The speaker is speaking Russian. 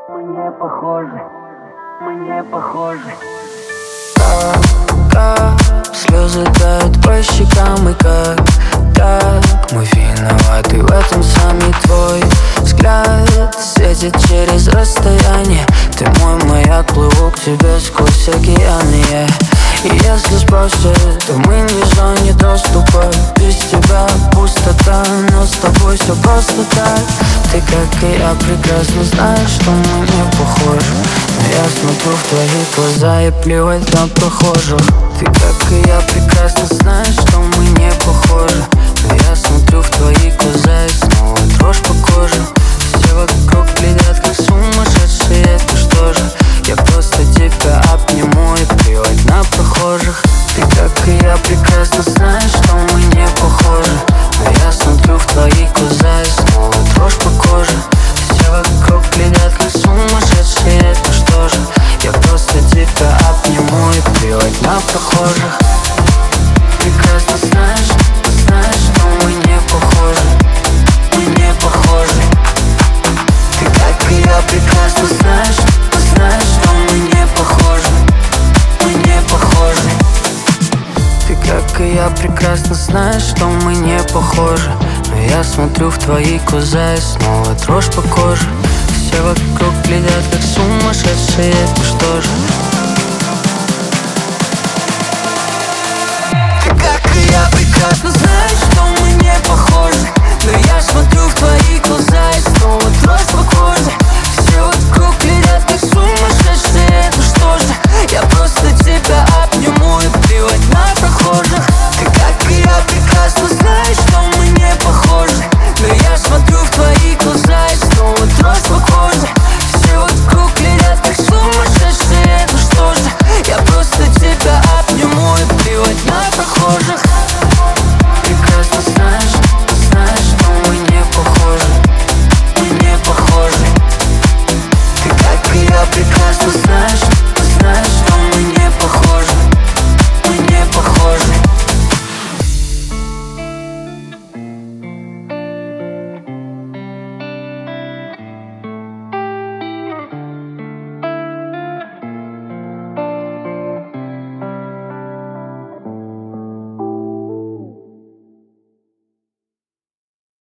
Мы не похожи, мы не похожи. Как слезы тают по щекам, и как так мы виноваты в этом сами. Твой взгляд светит через расстояние. Ты мой маяк, плыву к тебе сквозь океаны. И если спросят, то мы не в зоне доступа. Без тебя пустота, но с тобой все просто так. Ты, как и я, прекрасно знаешь, что мы не похожи. Но я смотрю в твои глаза и плевать на прохожих. Ты, как и я, прекрасно знаешь, что мы не похожи. Но я смотрю в твои глаза и снова дрожь по коже. Все вокруг глядят, как сумасшедшие, это что же? Я просто тебя обниму и плевать на прохожих. Ты, как и я, прекрасно знаешь, что мы не похожи. Но я смотрю в твои глаза и снова дрожь по коже. Все вокруг глядят, как сумасшедшие, это что же? Я просто тебя обниму и плевать на прохожих. Прекрасно знаешь, что мы не похожи. Мы не похожи. Ты, как и я, прекрасно знаешь, что мы не похожи. Мы не похожи. Ты, как и я, прекрасно знаешь, что мы не похожи. Но я смотрю в твои глаза и снова дрожь по коже. Все вокруг глядят, как сумасшедшие, это что же?